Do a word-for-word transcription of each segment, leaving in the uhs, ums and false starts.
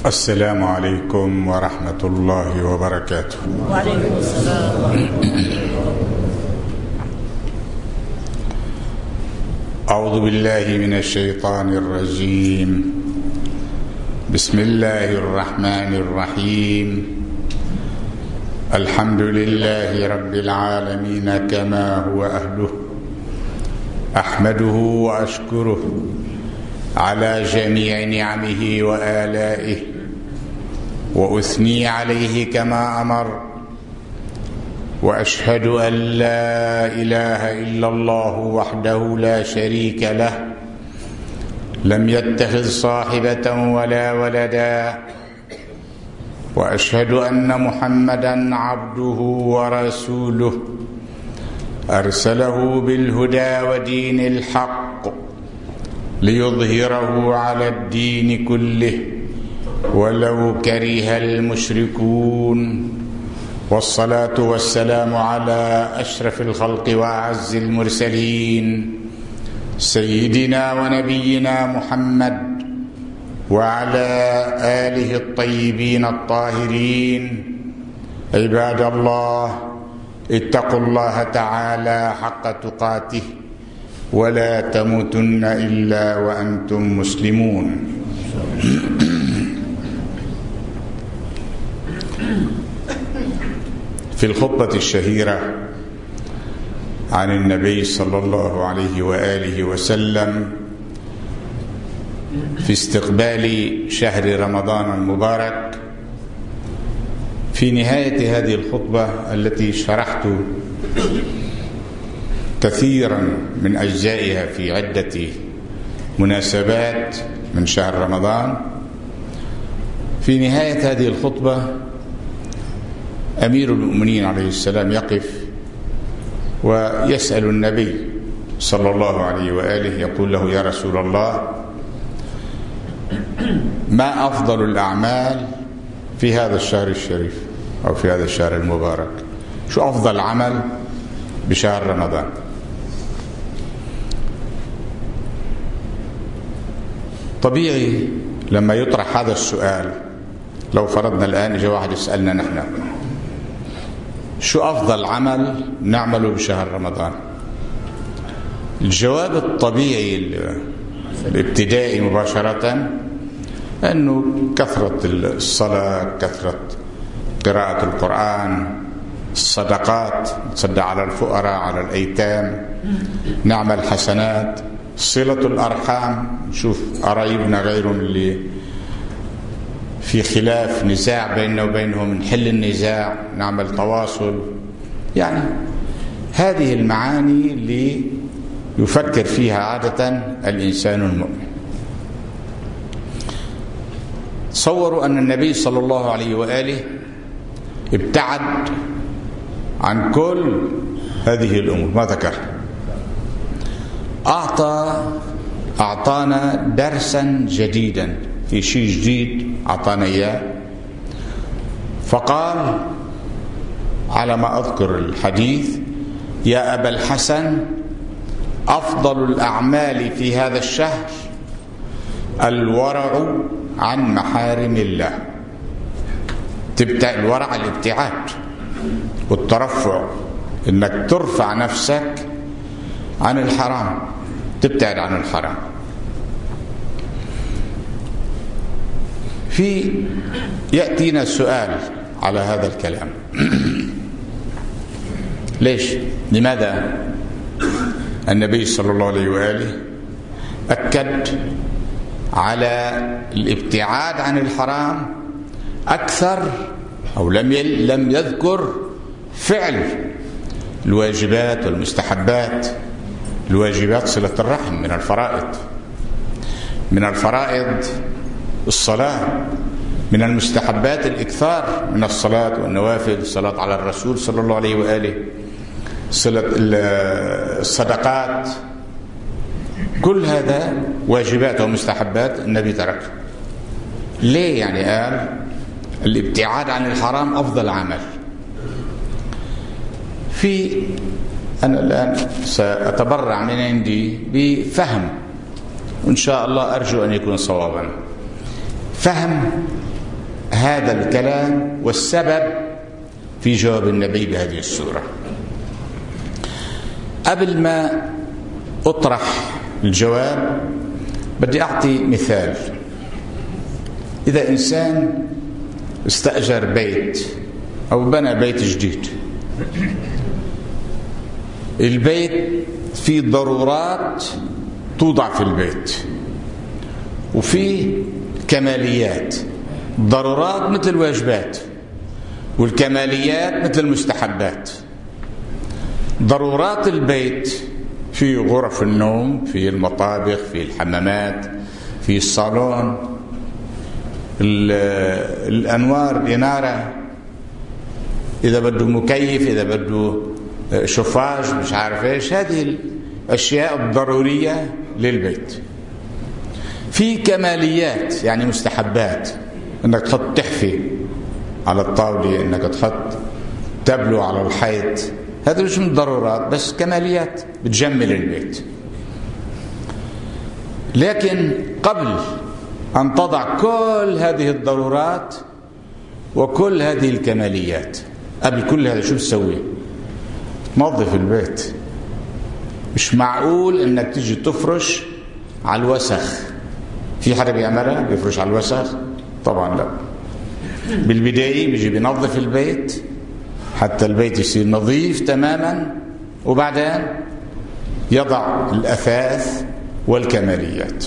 السلام عليكم ورحمة الله وبركاته. وعليكم السلام. أعوذ بالله من الشيطان الرجيم. بسم الله الرحمن الرحيم. الحمد لله رب العالمين كما هو أهله، أحمده وأشكره على جميع نعمه وآلائه، وأثني عليه كما أمر، وأشهد أن لا إله إلا الله وحده لا شريك له، لم يتخذ صاحبة ولا ولدا، وأشهد أن محمدا عبده ورسوله أرسله بالهدى ودين الحق ليظهره على الدين كله ولو كره المشركون، والصلاة والسلام على أشرف الخلق وأعز المرسلين سيدنا ونبينا محمد وعلى آله الطيبين الطاهرين. عباد الله، اتقوا الله تعالى حق تقاته ولا تموتن إلا وأنتم مسلمون. في الخطبة الشهيرة عن النبي صلى الله عليه وآله وسلم في استقبال شهر رمضان المبارك، في نهاية هذه الخطبة التي شرحت كثيرا من أجزائها في عدة مناسبات من شهر رمضان، في نهاية هذه الخطبة أمير المؤمنين عليه السلام يقف ويسأل النبي صلى الله عليه وآله، يقول له: يا رسول الله، ما أفضل الأعمال في هذا الشهر الشريف أو في هذا الشهر المبارك؟ شو أفضل عمل بشهر رمضان؟ طبيعي لما يطرح هذا السؤال، لو فرضنا الآن إجا واحد يسألنا نحن شو أفضل عمل نعمله بشهر رمضان، الجواب الطبيعي الابتدائي مباشرة أنه كثرة الصلاة، كثرة قراءة القرآن، الصدقات، تصدق على الفقراء، على الأيتام، نعمل حسنات، صلة الأرحام، نشوف قرايبنا غيرهم اللي في خلاف نزاع بيننا وبينهم، نحل النزاع، نعمل تواصل. يعني هذه المعاني اللي يفكر فيها عادة الإنسان المؤمن. تصوروا أن النبي صلى الله عليه وآله ابتعد عن كل هذه الأمور، ما ذكر، أعطى أعطانا درسا جديدا في شيء جديد، أعطانا إياه. فقال على ما أذكر الحديث: يا أبا الحسن، أفضل الأعمال في هذا الشهر الورع عن محارم الله. تبدأ الورع الابتعاد والترفع، إنك ترفع نفسك عن الحرام، تبتعد عن الحرام. في يأتينا سؤال على هذا الكلام: ليش؟ لماذا النبي صلى الله عليه وآله أكد على الابتعاد عن الحرام أكثر، أو لم لم يذكر فعل الواجبات والمستحبات؟ الواجبات صلة الرحم من الفرائض، من الفرائض الصلاة، من المستحبات الإكثار من الصلاة والنوافل، الصلاة على الرسول صلى الله عليه وآله، صلة الصدقات، كل هذا واجبات ومستحبات النبي ترك. ليه؟ يعني قال الابتعاد عن الحرام أفضل عمل. في أنا الآن سأتبرع من عندي بفهم، وإن شاء الله أرجو أن يكون صوابا، فهم هذا الكلام والسبب في جواب النبي بهذه السورة. قبل ما أطرح الجواب بدي أعطي مثال. إذا إنسان استأجر بيت أو بنى بيت جديد، البيت فيه ضرورات توضع في البيت وفيه كماليات. ضرورات مثل الواجبات والكماليات مثل المستحبات. ضرورات البيت في غرف النوم، في المطابخ، في الحمامات، في الصالون، الأنوار، الإنارة، إذا بده مكيف، إذا بده شوفاج، مش عارف إيش، هذه الأشياء الضرورية للبيت. في كماليات يعني مستحبات، إنك تحط تحفي على الطاولة، إنك تحط تبلو على الحيط، هذا مش من ضرورات بس كماليات بتجمل البيت. لكن قبل أن تضع كل هذه الضرورات وكل هذه الكماليات، قبل كل هذا شو تسوي؟ تنظف البيت. مش معقول إنك تيجي تفرش على الوسخ. في حدا بيعملها بيفرش على الوسخ؟ طبعا لا. بالبداية بيجي بينظف البيت حتى البيت يصير نظيف تماما، وبعدين يضع الأثاث والكماليات.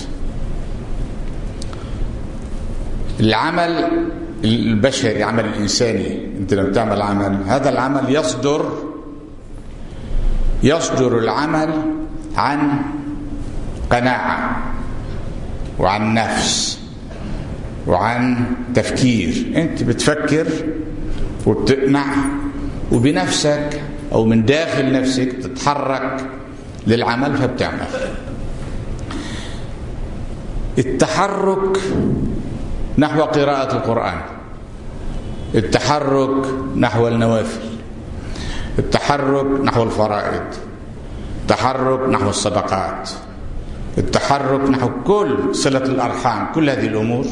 العمل البشري، العمل الإنساني، أنت لما تعمل عمل، هذا العمل يصدر يصدر العمل عن قناعة وعن نفس وعن تفكير. أنت بتفكر وبتقنع، وبنفسك أو من داخل نفسك تتحرك للعمل فبتعمل. التحرك نحو قراءة القرآن، التحرك نحو النوافل، التحرك نحو الفرائض، التحرك نحو الصدقات، التحرك نحو كل صلة الأرحام، كل هذه الأمور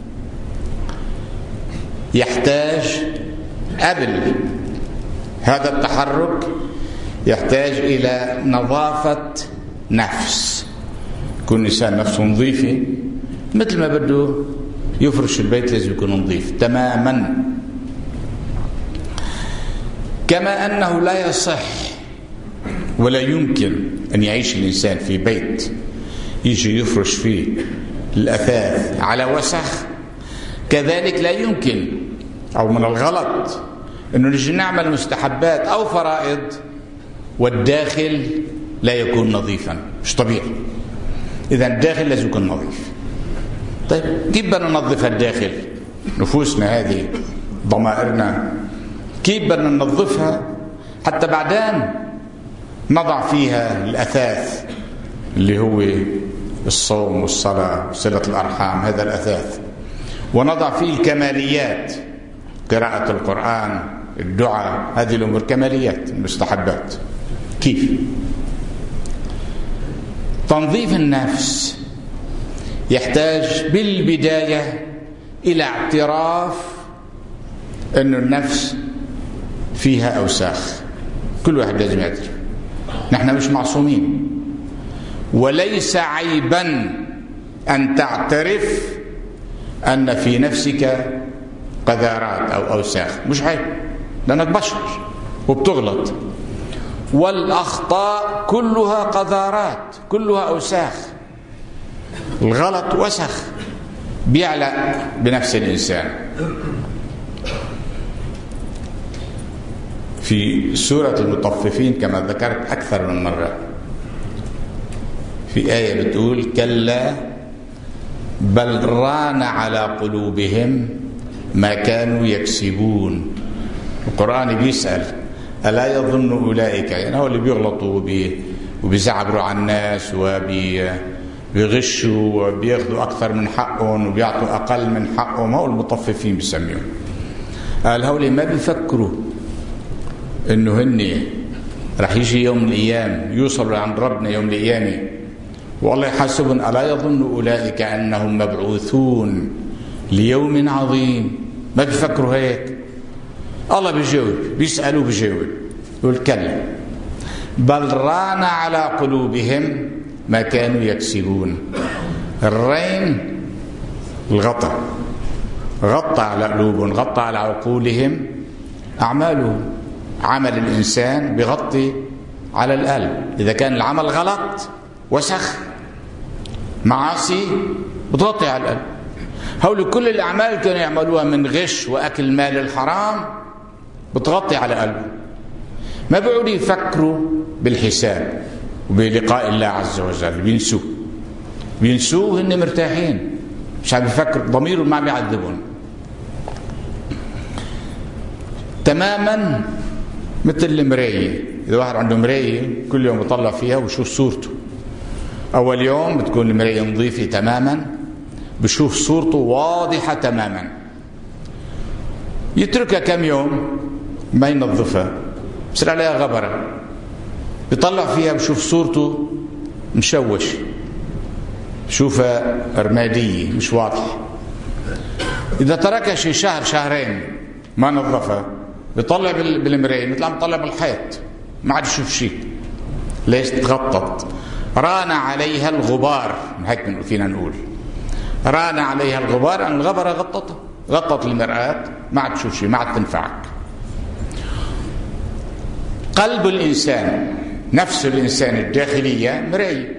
يحتاج قبل هذا التحرك يحتاج إلى نظافة نفس. يكون الإنسان نفسه نظيفة، مثل ما بده يفرش البيت لازم يكون نظيف تماما. كما أنه لا يصح ولا يمكن أن يعيش الإنسان في بيت يجي يفرش فيه الأثاث على وسخ، كذلك لا يمكن أو من الغلط أنه نجي نعمل مستحبات أو فرائض والداخل لا يكون نظيفا. مش طبيعي. إذا الداخل لازم يكون نظيف. طيب كيف بدنا ننظف الداخل؟ نفوسنا هذه، ضمائرنا، كيف بدنا ننظفها حتى بعدين نضع فيها الأثاث اللي هو الصوم والصلاة وصلة الأرحام، هذا الأثاث، ونضع فيه الكماليات، قراءة القرآن، الدعاء، هذه الأمور كماليات مستحبات. كيف؟ تنظيف النفس يحتاج بالبداية إلى اعتراف أن النفس فيها أوساخ. كل واحد لازم يعترف. نحن مش معصومين، وليس عيبا أن تعترف أن في نفسك قذارات أو أوساخ. مش عيب، لأنك بشر وبتغلط، والأخطاء كلها قذارات، كلها أوساخ. الغلط وسخ بيعلق بنفس الإنسان. في سورة المطففين كما ذكرت أكثر من مرة، في آية بتقول: كلا بل ران على قلوبهم ما كانوا يكسبون. القرآن بيسأل: ألا يظن أولئك، يعني هو اللي بيغلطوا وبيزعبروا على الناس وبيغشوا وبياخذوا أكثر من حقهم وبيعطوا أقل من حقهم، هو المطففين بيسميهم. قال هؤلاء ما بيفكروا إنه هن رح يجي يوم من الأيام يوصلوا عند ربنا يوم القيامة والله يحاسبهم. ألا يظن أولئك أنهم مبعوثون ليوم عظيم. ما بيفكروا هيك. الله بيجاوب، بيسألوا بيجاوب، يقول كلا بل ران على قلوبهم ما كانوا يكسبون. الرين الغطاء، غطى على قلوبهم، غطى على عقولهم أعمالهم. عمل الإنسان بغطي على القلب. إذا كان العمل غلط وسخ معاصي بتغطي على القلب. هول كل الأعمال كانوا يعملوها من غش وأكل مال الحرام بتغطي على قلبه. ما بيقعدوا يفكروا بالحساب وبلقاء الله عز وجل، بينسوه بينسوه وهن مرتاحين، مش عم بيفكر، ضميرهم ما بيعذبهم. تماما مثل المراية. إذا واحد عنده مراية كل يوم بيطلع فيها ويشوف صورته. أول يوم بتكون المراية نظيفة تماما، بشوف صورته واضحة تماما. يتركها كم يوم ما ينظفها، بصير عليها غبرة، بيطلع فيها بشوف صورته مشوش، بشوفها رمادية مش واضحة. إذا تركها شي شهر شهرين ما نظفها، بيطلع بالمراية بيطلع بيطلع بالحيط، ما عاد يشوف شيء. ليش؟ تغطت. ران عليها الغبار، هيك فينا نقول ران عليها الغبار، أن الغبرة غطتها، غطت المرآة، ما عاد تشوف شيء، ما عاد تنفعك. قلب الإنسان، نفس الإنسان الداخلية مراية.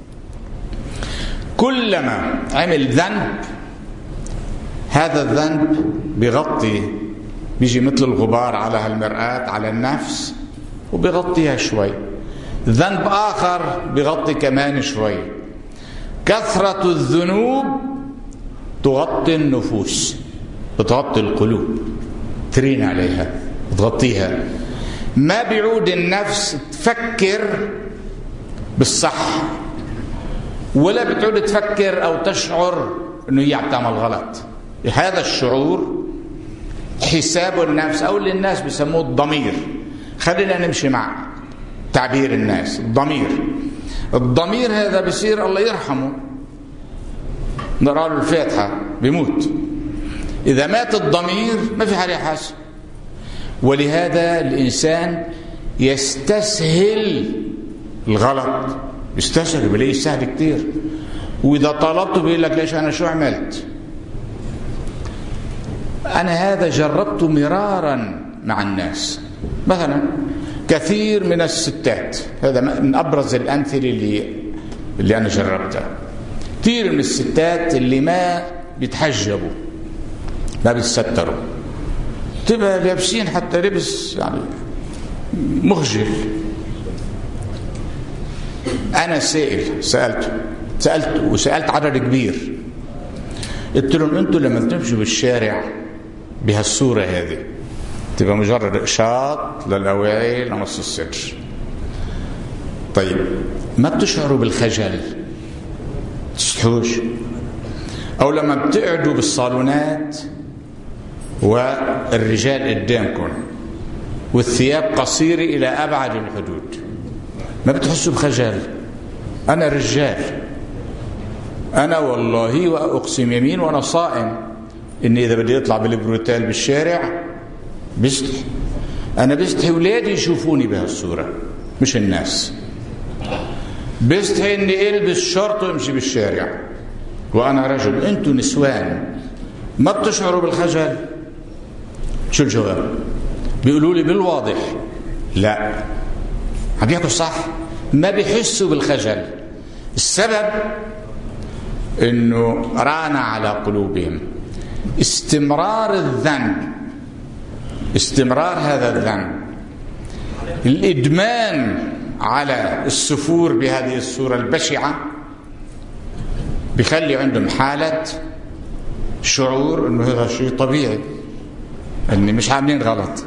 كلما عمل ذنب هذا الذنب بيغطي، بيجي مثل الغبار على هالمرآة على النفس وبيغطيها شوي. ذنب آخر بيغطي كمان شوي. كثرة الذنوب تغطي النفوس، بتغطي القلوب، ترين عليها، بتغطيها. ما بيعود النفس تفكر بالصح، ولا بتعود تفكر أو تشعر أنه هي عم تعمل غلط. هذا الشعور حساب النفس، أو اللي الناس بيسموه الضمير. خلينا نمشي مع تعبير الناس. الضمير الضمير هذا بصير الله يرحمه، نقرأ له الفاتحة بيموت. إذا مات الضمير ما في حال يحاسب. ولهذا الإنسان يستسهل الغلط، يستسهل بلاقيه سهل كتير. وإذا طلبته بيقول لك ليش أنا شو عملت؟ أنا هذا جربته مرارا مع الناس. مثلا كثير من الستات، هذا من أبرز الأمثلة اللي اللي أنا جربتها. كثير من الستات اللي ما بيتحجبوا، ما بيتستروا، تبقى لابسين حتى لبس يعني مخجل. أنا سائل سألته سألت وسألت عدد كبير، قلت لهم أنتم لما تمشوا بالشارع بهالصورة هذه تبقى مجرد إقشاط للأواعي لنص الصدر، طيب ما بتشعروا بالخجل؟ تستحوش؟ أو لما بتقعدوا بالصالونات والرجال قدامكم والثياب قصيرة إلى أبعد الحدود، ما بتحسوا بخجل؟ أنا رجال، أنا والله وأقسم يمين وأنا صائم إني إذا بدي أطلع بالبروتال بالشارع بستحي. أنا بستحي ولادي يشوفوني بهالصورة مش الناس. بستحي إني ألبس شورت وأمشي بالشارع وأنا رجل. أنتوا نسوان ما بتشعروا بالخجل؟ شو الجواب؟ بيقولوا لي بالواضح لا، عم بيحكوا صح، ما بيحسوا بالخجل. السبب إنه ران على قلوبهم استمرار الذنب، استمرار هذا الذنب، الإدمان على السفور بهذه الصورة البشعة بيخلي عندهم حالة شعور إنه هذا شيء طبيعي، إني مش عاملين غلط.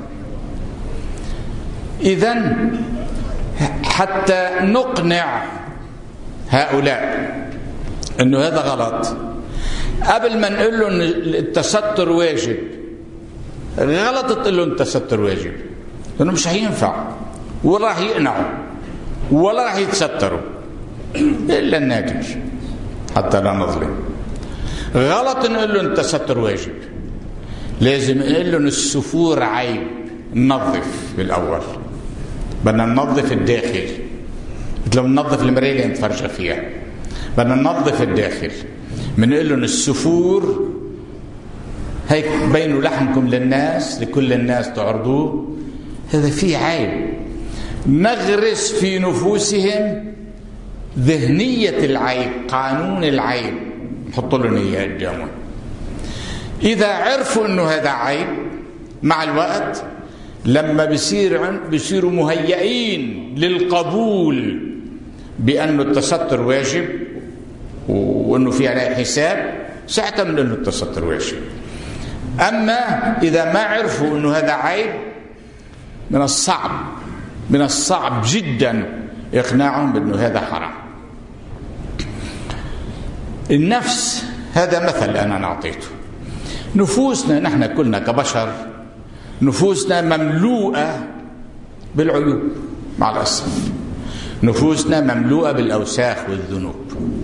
إذن حتى نقنع هؤلاء إنه هذا غلط، قبل ما نقول له إن التستر واجب، غلط تقول له التستر واجب، لأنه مش هينفع ولا راح يقنعوا ولا راح يتستروا إلا النادر حتى لا نظلم. غلط نقول له انت ستر واجب، لازم نقول له ان السفور عيب، ننظف بالاول، بدنا ننظف الداخل مثل ما ننظف المرايه اللي نتفرج فيها، بدنا ننظف الداخل. بنقول له ان السفور هيك بينوا لحمكم للناس، لكل الناس تعرضوه، هذا فيه عيب. نغرس في نفوسهم ذهنية العيب، قانون العيب، نحط لهم اياه قدامهم. إذا عرفوا إنه هذا عيب مع الوقت لما بيصير بيصيروا مهيئين للقبول بأنه التستر واجب وأنه في عليه حساب، ساعتها من أنه التستر واجب. أما إذا ما عرفوا أنه هذا عيب، من الصعب من الصعب جدا إقناعهم بأنه هذا حرام. النفس هذا مثل أنا نعطيته. نفوسنا نحن كلنا كبشر نفوسنا مملوءة بالعيوب، مع الأسف نفوسنا مملوءة بالأوساخ والذنوب.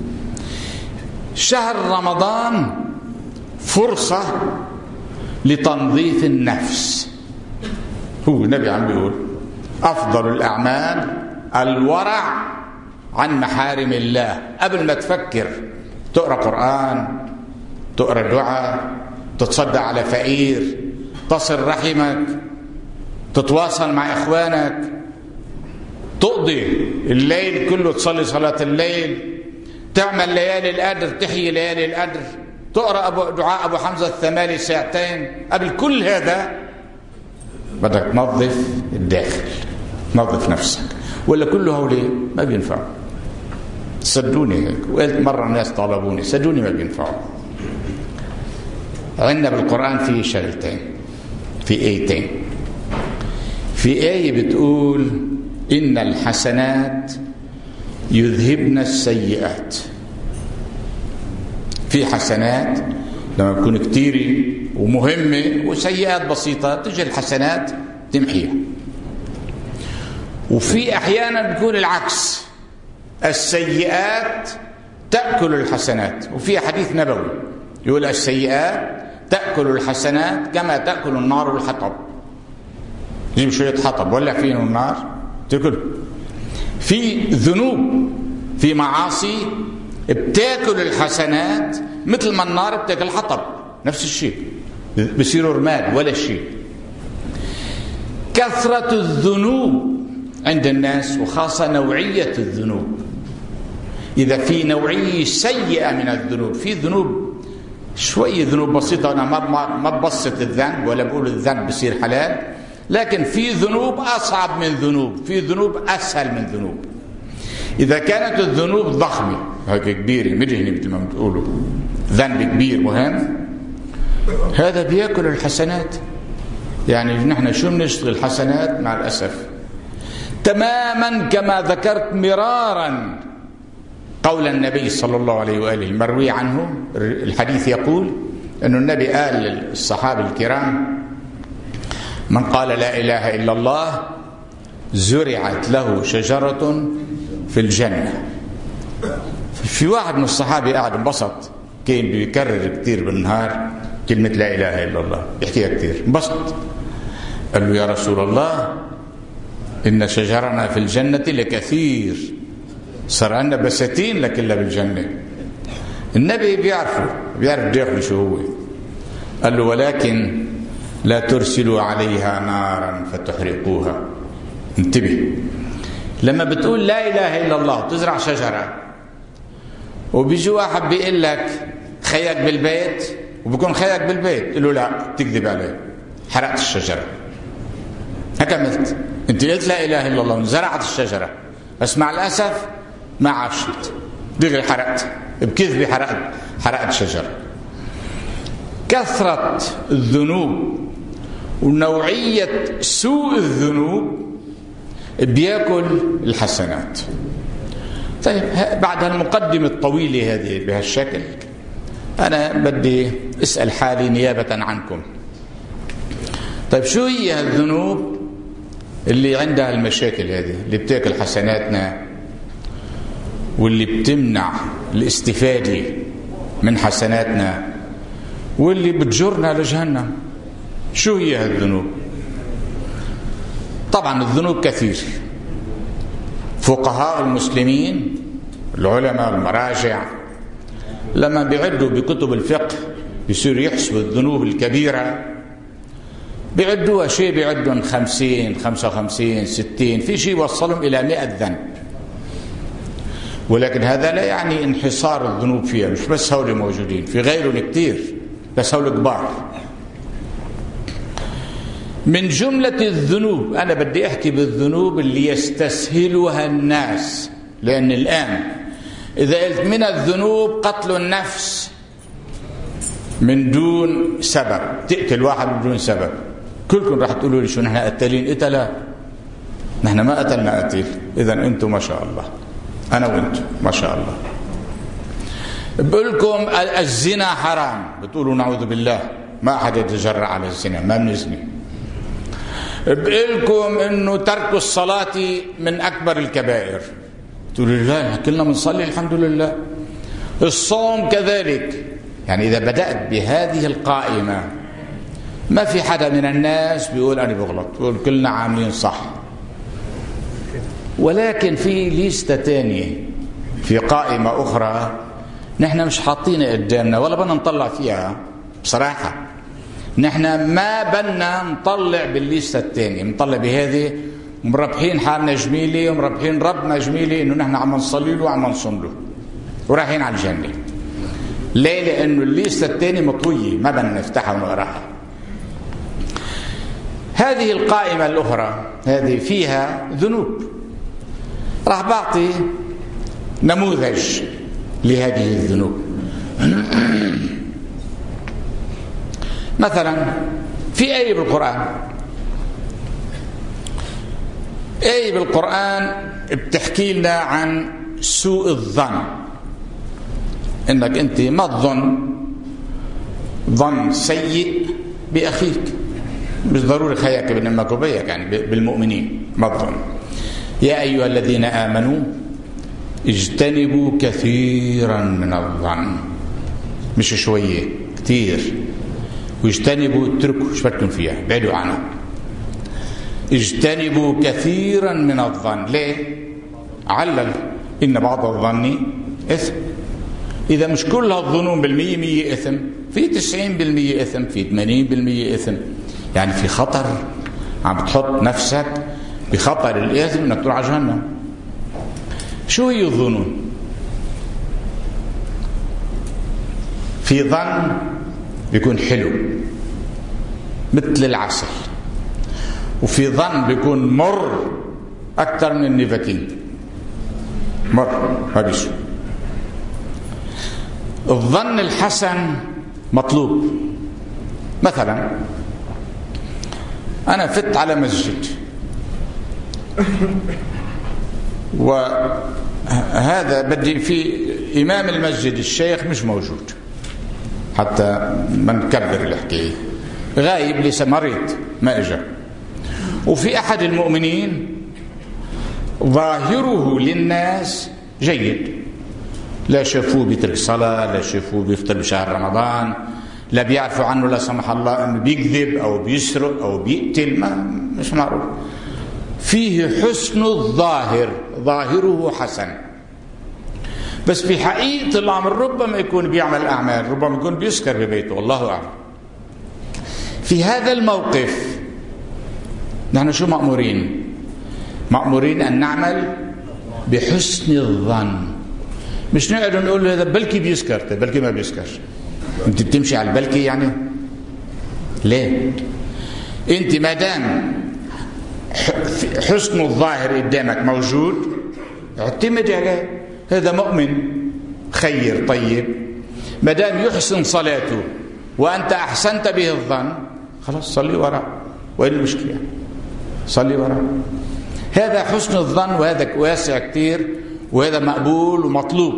شهر رمضان فرصة لتنظيف النفس. هو النبي عم بيقول أفضل الأعمال الورع عن محارم الله. قبل ما تفكر تقرأ قرآن، تقرأ دعاء، تتصدق على فقير، تصل رحمك، تتواصل مع إخوانك، تقضي الليل كله تصلي صلاة الليل، تعمل ليالي القدر، تحيي ليالي القدر، تقرأ أبو دعاء أبو حمزة الثمالي ساعتين. قبل كل هذا بدك تنظف الداخل، نظف نفسك، ولا كله هولي ما بينفع. صدوني هيك، وقلت مرة الناس طالبوني، صدوني ما بينفعوا. عندنا بالقرآن في شغلتين، في آيتين. في آية بتقول إن الحسنات يذهبن السيئات. في حسنات لما بتكون كتيرة ومهمة، وسيئات بسيطة تجي الحسنات تمحيها. وفي أحيانا بتكون العكس، السيئات تأكل الحسنات. وفي حديث نبوي يقول السيئات تأكل الحسنات كما تأكل النار الحطب. جيب شوية حطب ولا فيه النار تأكل. في ذنوب، في معاصي بتاكل الحسنات مثل ما النار بتاكل الحطب، نفس الشيء، بصيروا رماد ولا شيء. كثرة الذنوب عند الناس، وخاصة نوعية الذنوب. إذا في نوعية سيئة من الذنوب، في ذنوب شوية ذنوب بسيطة، أنا ما ما ببسط الذنب ولا بقول الذنب بصير حلال، لكن في ذنوب أصعب من ذنوب، في ذنوب أسهل من ذنوب. إذا كانت الذنوب ضخمة هيك كبيرة مدهنة مثل ما بتقولوا، ذنب كبير مهم، هذا بيأكل الحسنات. يعني نحن شو بنشتغل حسنات مع الأسف، تماما كما ذكرت مرارا قول النبي صلى الله عليه وآله المروي عنه. الحديث يقول أن النبي قال للصحابة الكرام: من قال لا إله إلا الله زرعت له شجرة في الجنة. في واحد من الصحابة قاعد انبسط، كان بيكرر كثير بالنهار كلمة لا إله إلا الله، يحكيها كثير، انبسط. قال له: يا رسول الله إن شجرنا في الجنة لكثير، صار عندنا بساتين لكلها بالجنة. النبي بيعرفه، بيعرف داخله شو هو. قال له: ولكن لا ترسلوا عليها نارا فتحرقوها. انتبه، لما بتقول لا إله إلا الله تزرع شجرة، وبيجي واحد بيقول لك خيك بالبيت، وبكون خيك بالبيت، قل له: لا، تكذب عليه، حرقت الشجرة. هيك عملت انت، قلت لا إله إلا الله وزرعت الشجرة، بس مع الأسف ما عاشت، دغري حرقت بكذبة، حرقت حرقت شجرة. كثرة الذنوب ونوعية سوء الذنوب بياكل الحسنات. طيب، بعد هالمقدمة الطويلة هذه بهالشكل، أنا بدي أسأل حالي نيابة عنكم. طيب، شو هي الذنوب اللي عندها المشاكل هذه، اللي بتاكل حسناتنا واللي بتمنع الاستفادة من حسناتنا واللي بتجرنا لجهنم. شو هي هالذنوب؟ طبعا الذنوب كثير. فقهاء المسلمين العلماء المراجع لما بيعدوا بكتب الفقه بيصيروا يحسبوا الذنوب الكبيرة، بيعدوها شيء بيعدون خمسين خمسة وخمسين ستين، في شيء وصلهم إلى مئة ذنب. ولكن هذا لا يعني انحصار الذنوب فيها، مش بس هؤلاء موجودين، في غيرهم كتير بس هؤلاء كبار. من جملة الذنوب أنا بدي أحكي بالذنوب اللي يستسهلها الناس، لأن الآن إذا قلت من الذنوب قتل النفس من دون سبب، تقتل واحد بدون سبب، كلكم راح تقولوا لي شو نحن قتالين؟ قتلا؟ نحن ما قتلنا قتيل. إذا أنتم ما شاء الله، أنا وأنتم ما شاء الله. بقول لكم الزنا حرام، بتقولوا نعوذ بالله، ما أحد يتجرأ على الزنا، ما بنزني. بقول لكم إنه ترك الصلاة من أكبر الكبائر، تقولوا لا كلنا بنصلي الحمد لله. الصوم كذلك. يعني إذا بدأت بهذه القائمة ما في حدا من الناس بيقول أنا بغلط، بيقول كلنا عاملين صح. ولكن في ليستة تانية، في قائمة أخرى نحن مش حاطينها قدامنا ولا بدنا نطلع فيها بصراحة. نحن ما بدنا نطلع بالليستة التانية، نطلع بهذه مربحين حالنا جميلة ومربحين ربنا جميلة إنه نحن عم نصلي له وعم نصوم له ورايحين على الجنة. ليه؟ لأنه الليستة التانية مطوية ما بدنا نفتحها ونقراها. هذه القائمة الأخرى هذه فيها ذنوب. راح بعطي نموذج لهذه الذنوب. مثلا في آية بالقرآن، آية بالقرآن بتحكي لنا عن سوء الظن، انك انت ما تظن ظن سيء بأخيك، مش ضروري خياك بين امك وبيك، يعني بالمؤمنين ما تظن. يا أيها الذين آمنوا اجتنبوا كثيرا من الظن، مش شوية، كثير. واجتنبوا اتركوا، ايش بدكم فيها؟ بعدوا عنها. اجتنبوا كثيرا من الظن. ليه؟ علل إن بعض الظن إثم. إذا مش كل هالظنون بالمية مية إثم، في تسعين بالمية إثم، في ثمانين بالمية إثم. يعني في خطر، عم بتحط نفسك بخطر الإثم إنك تروح على جهنم. شو هي الظنون؟ في ظن بيكون حلو مثل العسل، وفي ظن بيكون مر أكثر من النيكوتين، مر ما بيشو. الظن الحسن مطلوب. مثلا أنا فت على مسجد وهذا بدي في إمام المسجد الشيخ مش موجود، حتى ما نكبر الحكاية، غايب لسه مريض ما اجى. وفي أحد المؤمنين ظاهره للناس جيد، لا شافوه بيترك صلاة، لا شافوه بيفطر بشهر رمضان، لا بيعرفوا عنه لا سمح الله انه بيكذب او بيسرق او بيقتل، ما مش معروف. فيه حسن الظاهر، ظاهره حسن، بس في حقيقة الأمر ربما يكون بيعمل أعمال، ربما يكون بيسكر ببيته، والله أعلم. في هذا الموقف نحن شو مأمورين؟ مأمورين أن نعمل بحسن الظن، مش نقعد نقول هذا بلكي بيسكر، بلكي ما بيسكر. أنت بتمشي على البلكي يعني؟ ليه؟ أنت ما دام حسن الظاهر قدامك موجود اعتمد عليه. هذا مؤمن خير طيب، ما دام يحسن صلاته وأنت أحسنت به الظن، خلاص صلي وراء. وين المشكلة؟ صلي وراء. هذا حسن الظن، وهذا واسع كتير، وهذا مقبول ومطلوب،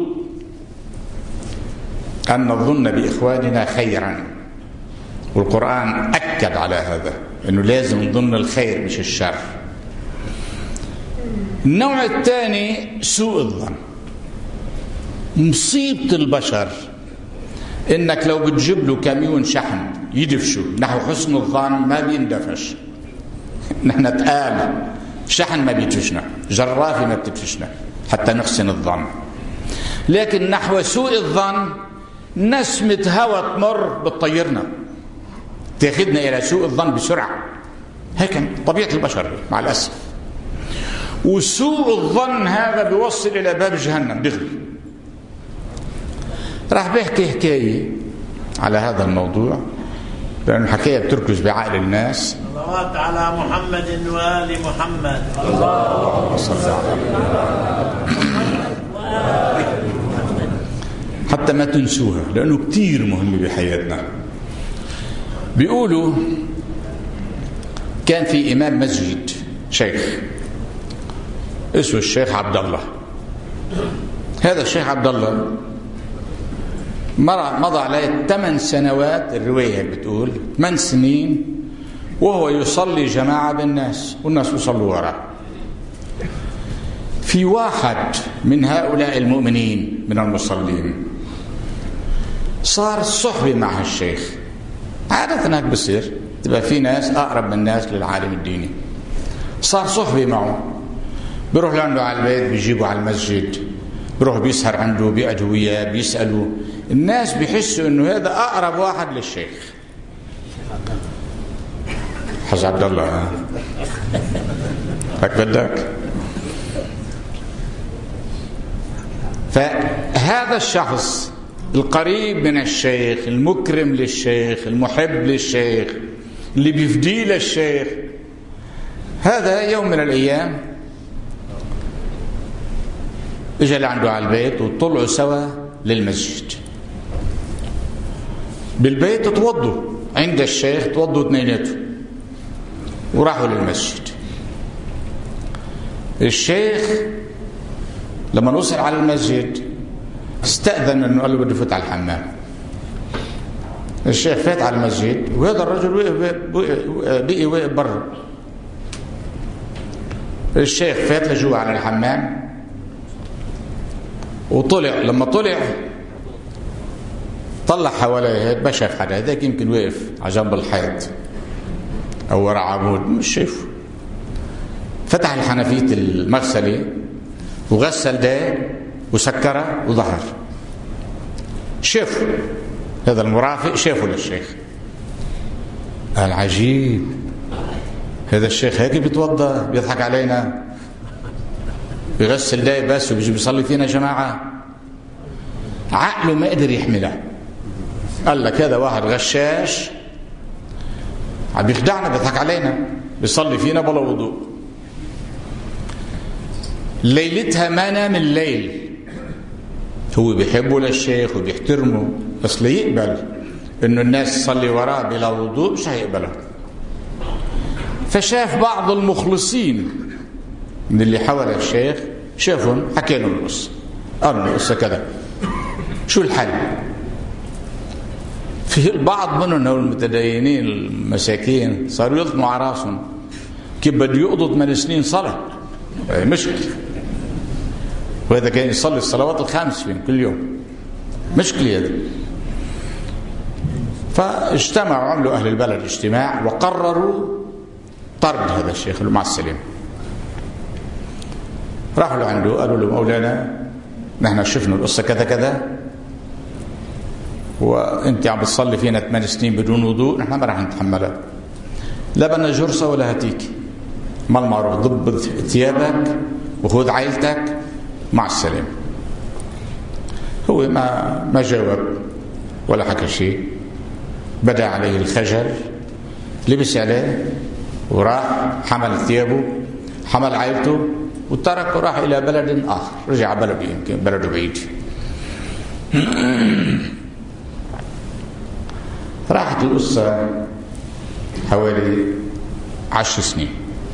أن نظن بإخواننا خيرا. والقرآن أكد على هذا، أنه لازم نظن الخير مش الشر. النوع الثاني سوء الظن. مصيبة البشر إنك لو بتجيب له كاميون شحن يدفشه نحو حسن الظن ما بيندفش. نحن تقال شحن ما بيدفشنا، جرافي ما بتدفشنا حتى نحسن الظن. لكن نحو سوء الظن نسمة هوا تمر بتطيرنا، تاخدنا إلى سوء الظن بسرعة. هيك طبيعة البشر مع الأسف. وسوء الظن هذا بيوصل إلى باب جهنم دغري. راح بيحكي حكاية على هذا الموضوع، لأن الحكاية بتركز بعقل الناس. صلوات على محمد وآل محمد. اللهم صل على حتى ما تنسوها لأنه كتير مهم بحياتنا. بيقولوا كان في إمام مسجد شيخ اسمه الشيخ عبد الله. هذا الشيخ عبد الله مضى عليه ثمان سنوات، الرواية بتقول ثمان سنين وهو يصلي جماعة بالناس والناس يصلوا وراه. في واحد من هؤلاء المؤمنين من المصلين صار صحبة مع الشيخ. عادة هناك بصير تبقى في ناس أقرب من الناس للعالم الديني. صار صحبة معه، بيروح لعنده على البيت، بيجيبه على المسجد، بيروح بيسهر عنده، بيقعدوا وياه، بيسألوا. الناس بيحسوا انه هذا اقرب واحد للشيخ. حاج عبد الله هيك بدك. فهذا الشخص القريب من الشيخ، المكرم للشيخ، المحب للشيخ، اللي بيفدي للشيخ، هذا يوم من الايام اجى لعنده على البيت وطلعوا سوا للمسجد. بالبيت توضوا عند الشيخ، توضوا اثنيناتهم وراحوا للمسجد. الشيخ لما وصل على المسجد استأذن انه قال له بده يفوت على الحمام. الشيخ فات على المسجد وهذا الرجل بقي واقف برا. الشيخ فات لجوا على الحمام وطلع. لما طلع طلع حواليه هيك، ما شاف حدا. هذاك يمكن وقف على جنب الحيط او وراء عمود مش شايفه. فتح الحنفية المغسلة وغسل ده وسكره وظهر. شافه هذا المرافق، شافه للشيخ. قال عجيب، هذا الشيخ هيك بيتوضا بيضحك علينا، بيغسل ده بس وبيجي بيصلي فينا جماعة. عقله ما قدر يحمله. قال لك هذا واحد غشاش عم بيخدعنا، بيضحك علينا، بيصلي فينا بلا وضوء. ليلتها ما نام الليل. هو بيحبه للشيخ وبيحترمه، بس ليقبل انه الناس تصلي وراه بلا وضوء مش هيقبلها. فشاف بعض المخلصين من اللي حول الشيخ، شافهم، حكى له القصه. قالوا له القصه كذا، شو الحل؟ في البعض منهم المتدينين المساكين صاروا يلطموا على راسهم كيف بده يقضوا ثمان سنين صلاه. مشكله. وهذا كان يصلي الصلوات الخمس فين كل يوم. مشكله هذا. فاجتمعوا، عملوا اهل البلد اجتماع وقرروا طرد هذا الشيخ مع السلامه. راحوا لعنده قالوا له مولانا نحن شفنا القصه كذا كذا، وانت عم بتصلي فينا ثمان سنين بدون وضوء، نحن ما راح نتحملها. لا بدنا جرصه ولا هتيك. ما المعروف، ضب ثيابك وخذ عائلتك مع السلامه. هو ما ما جاوب ولا حكى شيء. بدا عليه الخجل، لبس عليه وراح حمل ثيابه، حمل عائلته وترك وراح الى بلد اخر. رجع بلده، يمكن بلده بعيد. راحت القصه حوالي عشر سنين.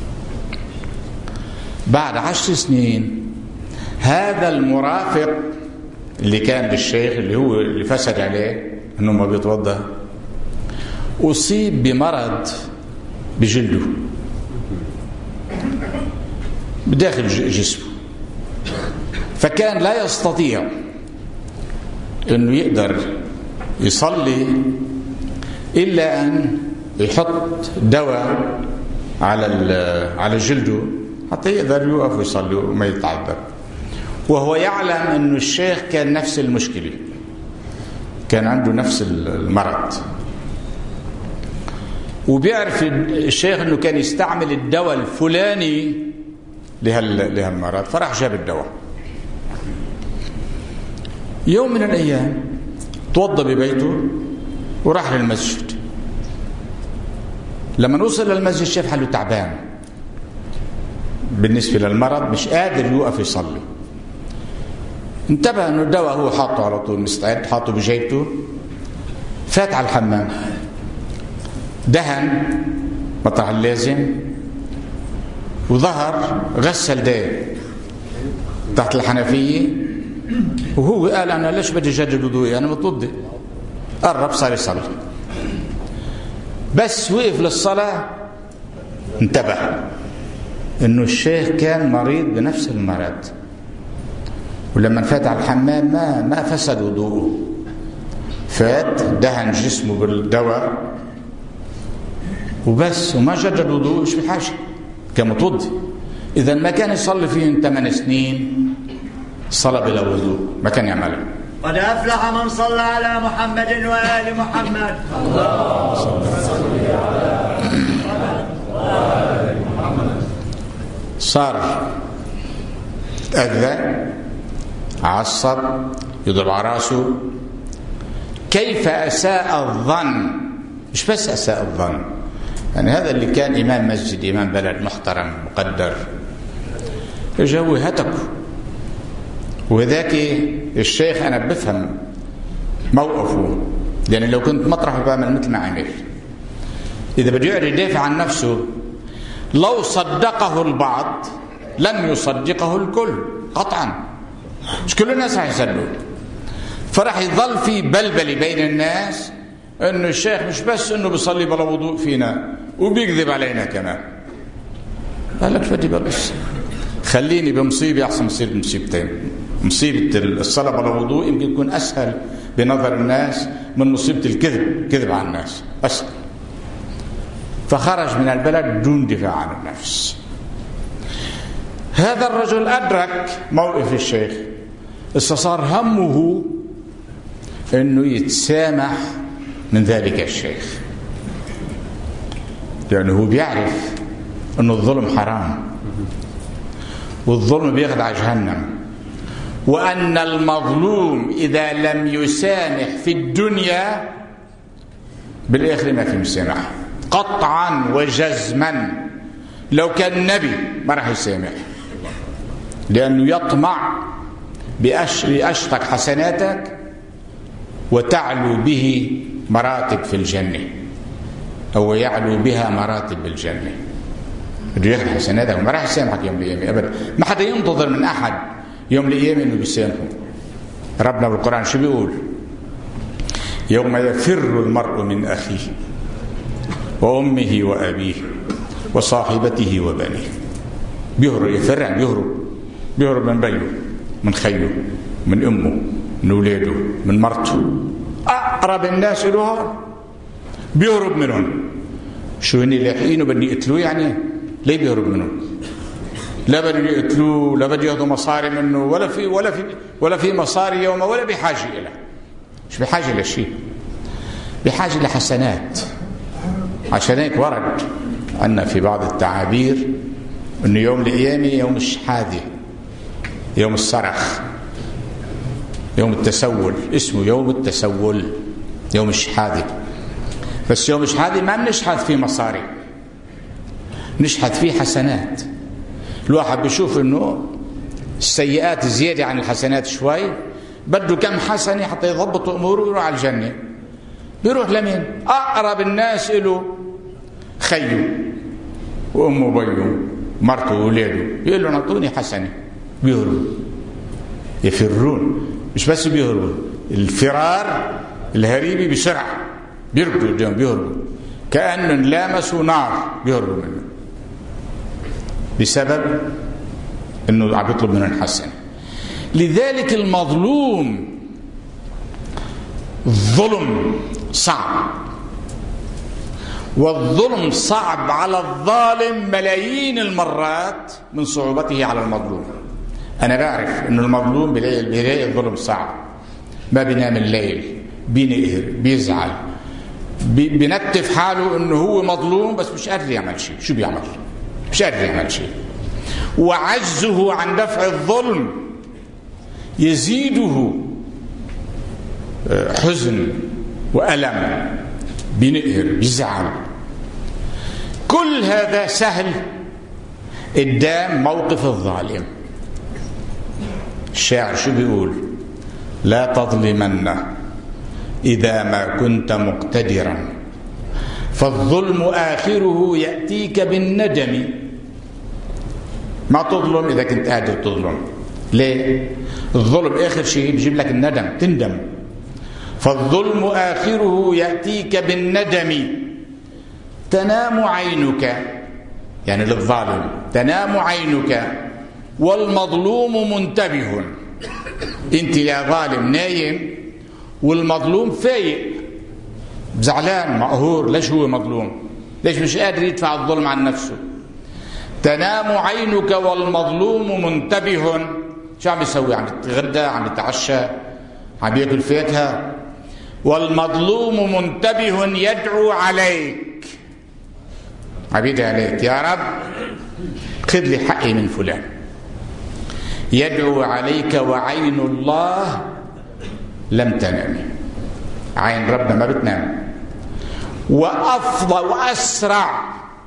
بعد عشر سنين هذا المرافق اللي كان للشيخ، اللي هو اللي فسد عليه انه ما بيتوضا، اصيب بمرض بجلده بداخل جسمه. فكان لا يستطيع انه يقدر يصلي إلا أن يحط دواء على على جلده حتى يقدر يوقف ويصلي وما يتعذب. وهو يعلم أنه الشيخ كان نفس المشكلة، كان عنده نفس المرض، وبيعرف الشيخ أنه كان يستعمل الدواء الفلاني لهالمرض، فراح جاب الدواء. يوم من الأيام توضى ببيته وراح للمسجد. لما وصل للمسجد شاف حاله تعبان بالنسبة للمرض، مش قادر يوقف يصلي. انتبه انه الدواء هو حاطه على طول مستعد، حاطه بجيبته. فات على الحمام، دهن مطرح اللازم، وظهر غسل داي تحت الحنفية، وهو قال أنا ليش بدي أجدد وضوئي، أنا متوضي. قرب صار يصلي، بس وقف للصلاة انتبه إنه الشيخ كان مريض بنفس المرض، ولما فات على الحمام ما ما فسد وضوءه، فات دهن جسمه بالدواء وبس، وما جدد وضوءه. ايش بحاجة؟ كان متوضي. إذا ما كان يصلي فيهم ثمان سنين صلاة بلا وضوء، ما كان يعملها. قد أفلح من صلى على محمد وآل محمد. اللهم صل على محمد وآل محمد. صار أذى، عصب، يضرب على راسه. كيف أساء الظن، مش بس أساء الظن، يعني هذا اللي كان إمام مسجد، إمام بلد محترم مقدر، إجا هو هتكه. وذاك الشيخ أنا بفهم موقفه، لأن لو كنت مطرحه بعمل مثل ما عمل. إذا بده يقعد يدافع عن نفسه، لو صدقه البعض لن يصدقه الكل قطعا، مش كل الناس راح يصدقوا. فراح يظل في بلبل بين الناس انه الشيخ مش بس انه بيصلي بلا وضوء فينا وبيكذب علينا كمان. قال لك فدي بس خليني بمصيبه احسن مصير مصيبتين. مصيبه الصلاه بلا وضوء يمكن تكون اسهل بنظر الناس من مصيبه الكذب، كذب على الناس اسهل. فخرج من البلد دون دفاع عن النفس. هذا الرجل أدرك موقف الشيخ، صار همه أنه يتسامح من ذلك الشيخ، لأنه هو بيعرف أنه الظلم حرام، والظلم بيخدع جهنم، وأن المظلوم إذا لم يسامح في الدنيا بالآخر ما في مسامح قطعا وجزما. لو كان نبي ما راح يسامح، لأنه يطمع بأشرك حسناتك وتعلو به مراتب في الجنة، أو يعلو بها مراتب بالجنة. بده ياخذ حسناتك وما راح يسامحك يوم القيامة أبدا. ما حدا ينتظر من أحد يوم القيامة إنه بيسامحه. ربنا بالقرآن شو بيقول؟ يوم يفر المرء من أخيه وأمه وأبيه وصاحبته وبنيه. بيهرب، يفر يعني بيهرب، بيهرب من بيه، من خيه، من أمه، من أولاده، من مرته، أقرب الناس له بيهرب منهم. شو هني لاحقينه بدي يقتلوه؟ يعني ليه بيهرب منهم؟ لا بدي يقتلوه، لا بدي ياخذوا مصاري منه، ولا في ولا في ولا في مصاري يوم، ولا بحاجة إليه. مش بحاجة لشيء، بحاجة لحسنات. عشان هيك ورد عندنا في بعض التعابير انه يوم القيامة يوم الشحاذة، يوم الصرخ، يوم التسول، اسمه يوم التسول، يوم الشحاذة. بس يوم الشحاذة ما بنشحذ فيه مصاري، نشحذ فيه حسنات. الواحد بيشوف انه السيئات زيادة عن الحسنات شوي، بده كم حسنة حتى يضبط اموره ويروح على الجنة. بيروح لمين؟ اقرب الناس له، خيه وامه وبيه مرته واولاده، يقول له اعطوني حسنه. بيهربوا، يفرون. مش بس بيهربوا، الفرار الهريبي بسرعه، بيركضوا قدام، بيهربوا كأنهم لامسوا نار، بيهربوا منه بسبب انه عم يطلب منهم حسنه. لذلك المظلوم الظلم صعب، والظلم صعب على الظالم ملايين المرات من صعوبته على المظلوم. أنا بعرف إنه المظلوم بيلاقي الظلم صعب، ما بينام الليل، بينقهر، بيزعل، بينتف حاله إنه هو مظلوم بس مش قادر يعمل شيء. شو بيعمل؟ مش قادر يعمل شيء. وعجزه عن دفع الظلم يزيده حزن وألم، بينقهر، بيزعل. كل هذا سهل قدام موقف الظالم. الشاعر شو بيقول؟ لا تظلمن إذا ما كنت مقتدرا، فالظلم آخره يأتيك بالندم. ما تظلم إذا كنت قادر تظلم. ليه؟ الظلم آخر شيء بيجيب لك الندم، تندم. فالظلم آخره يأتيك بالندم، تنام عينك، يعني للظالم تنام عينك والمظلوم منتبه. انت يا ظالم نايم والمظلوم فايق، زعلان مقهور. ليش هو مظلوم؟ ليش مش قادر يدفع الظلم عن نفسه؟ تنام عينك والمظلوم منتبه. شو عم يسوي؟ عم يتغدى، عم يتعشى، عم ياكل فاكهه. والمظلوم منتبه يدعو عليك، عم يدعي عليك، يا رب خذ لي حقي من فلان. يدعو عليك وعين الله لم تنام. عين ربنا ما بتنام. وأفضل وأسرع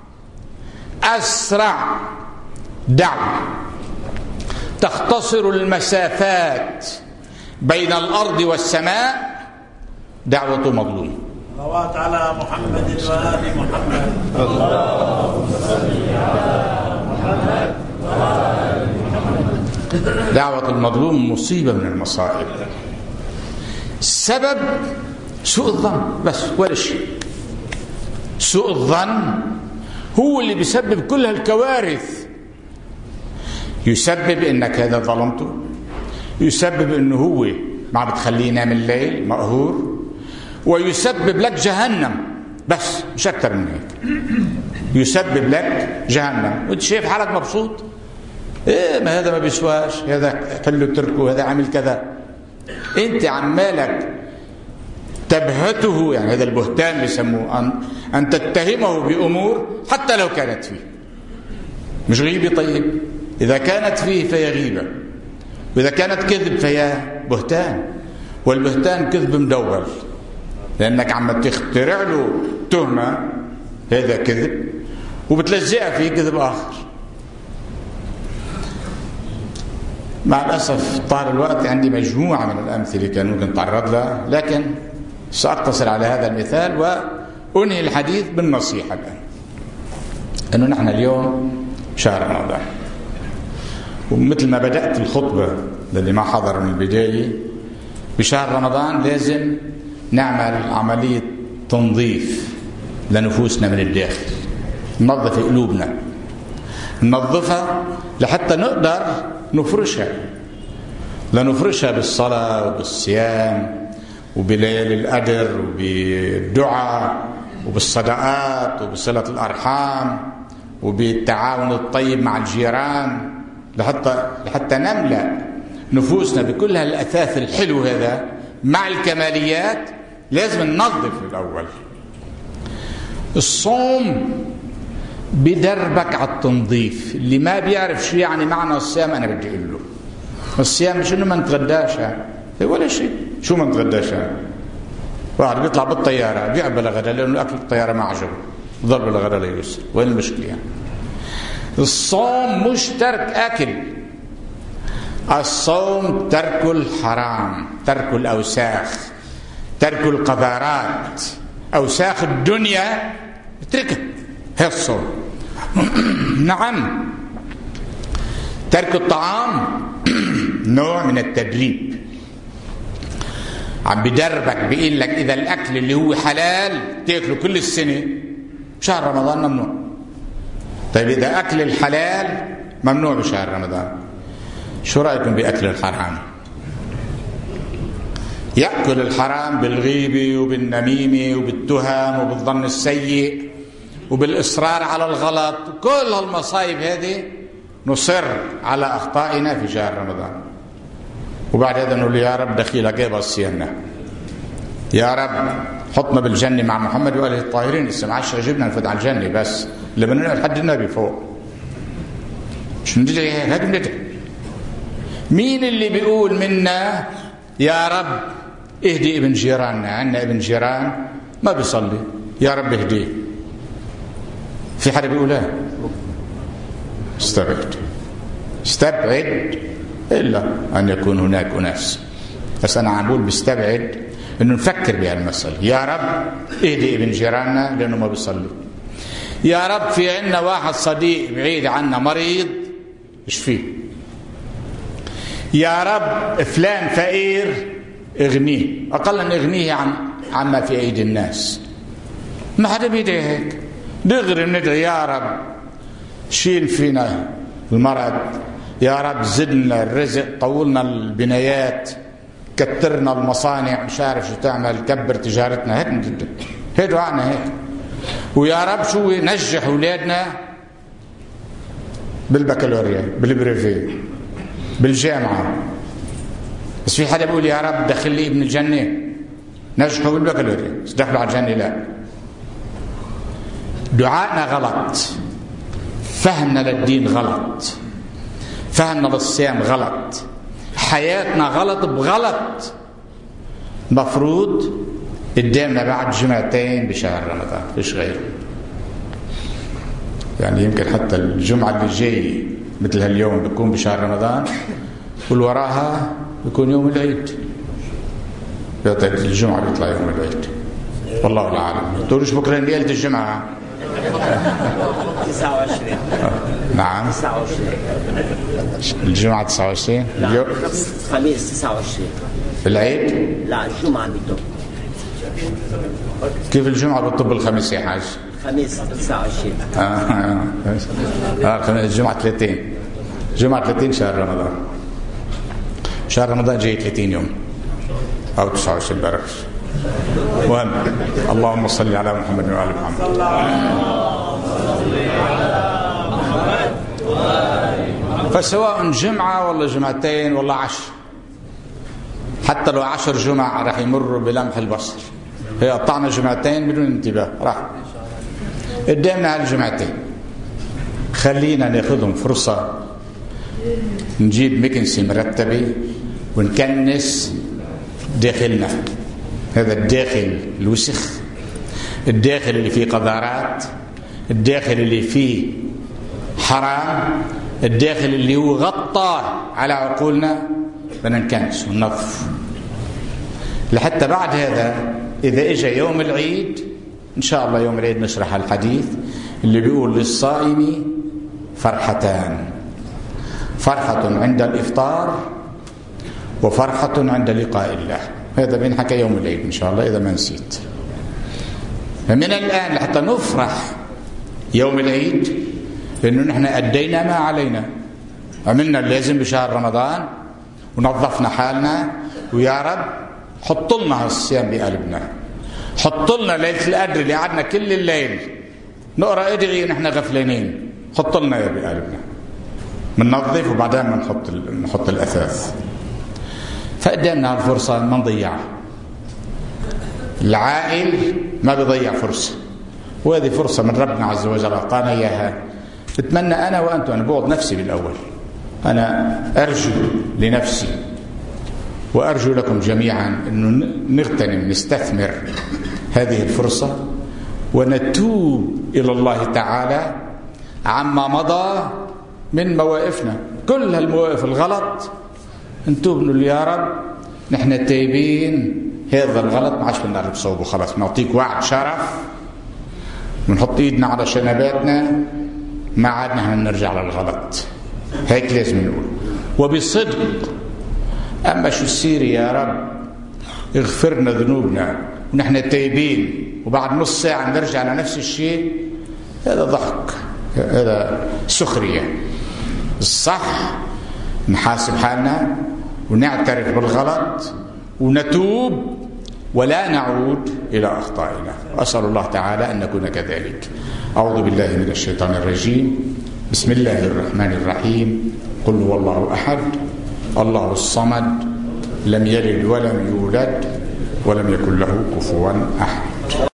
أسرع دعوة تختصر المسافات بين الأرض والسماء دعوة مظلوم. صلوات على محمد وآل محمد. اللهم صل على محمد وآل محمد. دعوة المظلوم مصيبة من المصائب. السبب سوء الظن بس، ولا شيء. سوء الظن هو اللي بيسبب كل هالكوارث. يسبب انك هذا ظلمته، يسبب انه هو ما بتخليه ينام الليل مقهور، ويسبب لك جهنم بس، مش اكثر من هيك. يسبب لك جهنم وانت شايف حالك مبسوط. ايه ما هذا ما بيسواش، هذا خليه تركه، هذا عامل كذا. انت عمالك تبهته، يعني هذا البهتان بيسموه، ان ان تتهمه بامور حتى لو كانت فيه. مش غيبه. طيب اذا كانت فيه فهي غيبه، واذا كانت كذب فهي بهتان. والبهتان كذب مدور، لانك عم تخترع له تهمه هذا كذب وبتلزقها في كذب اخر. مع الاسف طال الوقت، عندي مجموعه من الامثله كان ممكن نتعرض لها، لكن ساقتصر على هذا المثال وانهي الحديث بالنصيحه الان. انه نحن اليوم شهر رمضان، ومثل ما بدات الخطبه للي ما حضر من البدايه، بشهر رمضان لازم نعمل عمليه تنظيف لنفوسنا من الداخل. ننظف قلوبنا، ننظفها لحتى نقدر نفرشها. لنفرشها بالصلاه وبالصيام وبليالي القدر وبالدعاء وبالصدقات وبصله الارحام وبالتعاون الطيب مع الجيران، لحتى لحتى نملأ نفوسنا بكل هالاثاث الحلو هذا مع الكماليات. لازم ننظف الاول. الصوم بدربك على التنظيف. اللي ما بيعرف شو يعني معنى الصيام انا بدي اقول له الصيام مش انه ما نتغداش ولا شيء. شو ما نتغداش؟ واحد بيطلع بالطياره بيعب بلا غدا لانه اكل الطياره ما عجبه، ضل بلا غدا ليوصل. وين المشكله يعني؟ الصوم مش ترك اكل. الصوم ترك الحرام، ترك الاوساخ، ترك القذارات، اوساخ الدنيا اتركها. هي الصوم. نعم، ترك الطعام نوع من التدريب. عم بدربك، بيقول لك اذا الاكل اللي هو حلال تاكله كل السنه، شهر رمضان ممنوع. طيب اذا اكل الحلال ممنوع بشهر رمضان، شو رايكم باكل الحرام؟ يأكل الحرام بالغيبة وبالنميمة وبالتهم وبالظن السيء وبالإصرار على الغلط. كل هالمصايب هذه نصر على أخطائنا في شهر رمضان، وبعد هذا نقول يا رب دخيلك ايه بصينا، يا رب حطنا بالجنة مع محمد وآله الطاهرين. لسه ما عادش عجبنا نفوت على الجنة، بس اللي بدنا لحد النبي فوق. مش ندعي هيك ندعي. مين اللي بيقول منا يا رب اهدي ابن جيراننا؟ عندنا ابن جيران ما بيصلي، يا رب اهديه. في حدا بيقولها؟ استبعد استبعد إلا أن يكون هناك أناس. بس أنا عم بقول بستبعد إنه نفكر بهالمسألة. يا رب اهدي ابن جيراننا لأنه ما بيصلي. يا رب في عنا واحد صديق بعيد عنا مريض اشفيه. يا رب فلان فقير اغنيه، أقل أن اغنيه عن عما في أيدي الناس. ما حدا بيدعي هيك، دغري بندعي يا رب شيل فينا المرض، يا رب زدنا الرزق، طولنا البنايات، كترنا المصانع، مش عارف شو تعمل، كبر تجارتنا. هيك ندعي، هيك دعاءنا هيك. ويا رب شو نجح اولادنا بالبكالوريا، بالبريفي، بالجامعه. بس في حدا بيقول يا رب دخل لي ابن الجنه، نجحوا بالبكالوريا بس دخلوا على الجنه لا. دعائنا غلط، فهمنا للدين غلط، فهمنا للصيام غلط، حياتنا غلط بغلط. مفروض قدامنا بعد جمعتين بشهر رمضان، فيش غيره. يعني يمكن حتى الجمعة اللي جاي مثل هاليوم بيكون بشهر رمضان، والوراها بيكون يوم العيد. الجمعة بيطلع يوم العيد، والله العالم. تقولوش بكرة ليلة الجمعة؟ تسعة وعشرين. نعم تسعة وعشرين الجمعة تسعة وعشرين. لا الخميس تسعة وعشرين العيد. لا الجمعة بتطب. كيف الجمعة بتطب الخميس يا حاج؟ الخميس تسعة وعشرين. اه اه اه الجمعة ثلاثين. جمعة ثلاثين شهر رمضان. شهر رمضان جاي ثلاثين يوم او تسعة وعشرين برش. مهم. اللهم صل على محمد وآل محمد. فسواء جمعة ولا جمعتين ولا عشر، حتى لو عشر جمع راح يمروا بلمح البصر. هي قطعنا جمعتين بدون انتباه، راح قدامنا هالجمعتين. خلينا ناخذهم فرصة، نجيب مكنسي مرتبة ونكنس داخلنا. هذا الداخل الوسخ، الداخل اللي فيه قذارات، الداخل اللي فيه حرام، الداخل اللي هو غطى على عقولنا، بدنا نكنس وننظف. لحتى بعد هذا إذا إجا يوم العيد إن شاء الله، يوم العيد نشرح الحديث اللي بيقول للصائم فرحتان، فرحة عند الإفطار وفرحة عند لقاء الله. هذا بينحكى يوم العيد إن شاء الله إذا ما نسيت. فمن الآن لحتى نفرح يوم العيد لأنه نحن أدينا ما علينا، عملنا اللازم بشهر رمضان ونظفنا حالنا. ويا رب حط لنا هالصيام بقلبنا، حط لنا ليلة القدر اللي قعدنا كل الليل نقرأ ادعي ونحن غفلانين، حط لنا يا بقلبنا. بننظف وبعدين بنحط نحط الأثاث. فقدامنا هالفرصة ما نضيعها. العائل ما بيضيع فرصة، وهذه فرصة من ربنا عز وجل أعطانا إياها. بتمنى أنا وأنتم، أنا بوعد نفسي بالأول، أنا أرجو لنفسي وأرجو لكم جميعا أنه نغتنم نستثمر هذه الفرصة ونتوب إلى الله تعالى عما مضى من مواقفنا. كل هالمواقف الغلط نتوب نقول يا رب نحن تايبين، هذا الغلط ما عادش بنقرب صوبه، خلاص بنعطيك وعد شرف، بنحط ايدنا على شنباتنا، ما عاد نحن نرجع للغلط. هيك لازم نقول وبصدق. اما شو السير يا رب اغفرنا ذنوبنا ونحن تايبين وبعد نص ساعة نرجع لنفس الشيء، هذا ضحك، هذا سخرية. الصح نحاسب حالنا ونعترف بالغلط ونتوب ولا نعود إلى أخطائنا. أسأل الله تعالى أن نكون كذلك. أعوذ بالله من الشيطان الرجيم. بسم الله الرحمن الرحيم. قل هو الله أحد الله الصمد لم يلد ولم يولد ولم يكن له كفوا أحد.